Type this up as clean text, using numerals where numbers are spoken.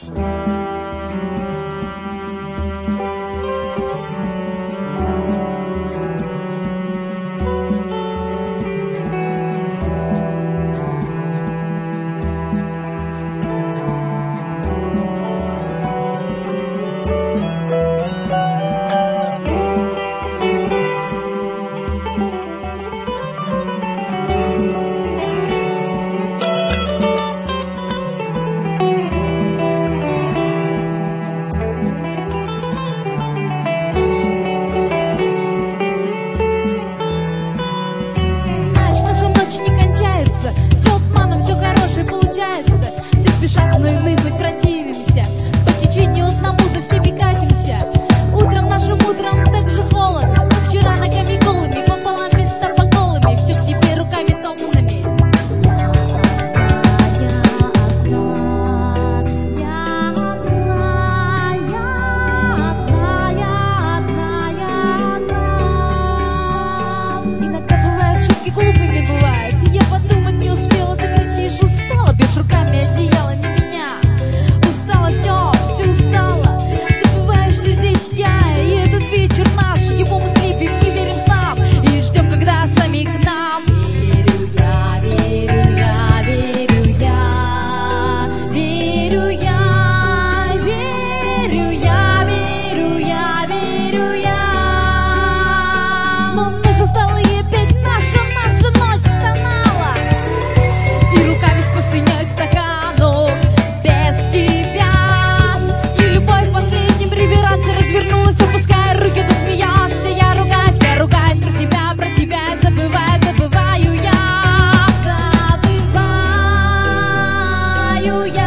Спешат, но и мы хоть противимся. По течению одному за всеми катимся. Утром нашим утром так же холодно, как вчера ногами голыми, пополам без торбоголами. Все к тебе руками томными. Иногда бывают шутки глупыми, бывает. Я подумать не успела, ты кричишь, устала, бьешь руками одеяло, не меня. Устала, все устала. Забываешь, что здесь я, и этот вечер наш. Его мы слепим, не верим в снам и ждем, когда сами к нам. Верю я, верю я, верю я, верю я, верю я, верю я, верю я. Но нужно стало и опять наша ночь стонала. И руками с простыней к стакану без тебя. И любовь в последнем реверансе развернулась, опуская руки, ты смеешься. Я ругаюсь про себя, про тебя. Забываю я.